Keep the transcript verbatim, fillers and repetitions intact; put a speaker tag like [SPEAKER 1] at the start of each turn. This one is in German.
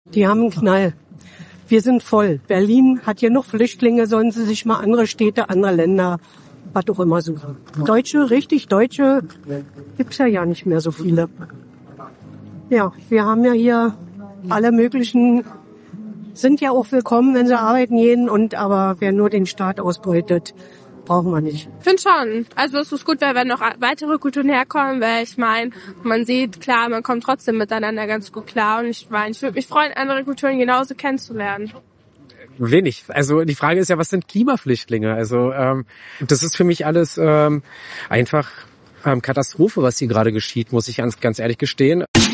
[SPEAKER 1] Die haben einen Knall. Wir sind voll. Berlin hat genug Flüchtlinge, sollen sie sich mal andere Städte, andere Länder, was auch immer suchen. Deutsche, richtig Deutsche, gibt's ja ja nicht mehr so viele. Ja, wir haben ja hier alle möglichen, sind ja auch willkommen, wenn sie arbeiten gehen, und aber wer nur den Staat ausbeutet, brauchen wir nicht.
[SPEAKER 2] Ich finde schon. Also es ist gut, wenn noch weitere Kulturen herkommen, weil ich meine, man sieht, klar, man kommt trotzdem miteinander ganz gut klar. Und ich meine, ich würde mich freuen, andere Kulturen genauso kennenzulernen.
[SPEAKER 3] Wenig. Also die Frage ist ja, was sind Klimaflüchtlinge? Also ähm, das ist für mich alles ähm, einfach ähm, Katastrophe, was hier gerade geschieht, muss ich ganz, ganz ehrlich gestehen.